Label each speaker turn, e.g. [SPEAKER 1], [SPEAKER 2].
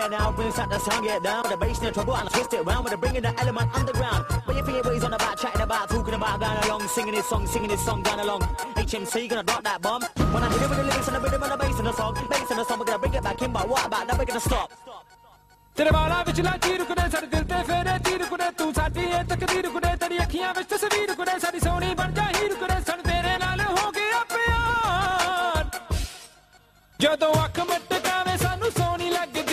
[SPEAKER 1] here now, brings out the sound, get down. The bass in the trouble and I twist it round. With bringing the element underground. But your favorite ways on the back, chatting about, talking about, going along, singing this song, going along. HMC gonna drop that bomb. When I hit it with the lyrics and the rhythm and the bass in the song, we're gonna bring it back in. But what about now? We're gonna stop.
[SPEAKER 2] तेरे वाला विचला चीर कुड़े सारे दिल ते फेरे तीर कुड़े तू साडी ए तकदीर कुड़े तेरी अखियां विच तस्वीर कुड़े साडी सोहनी बन जा हीर कुड़े सन तेरे नाल हो गया प्यार जदों अख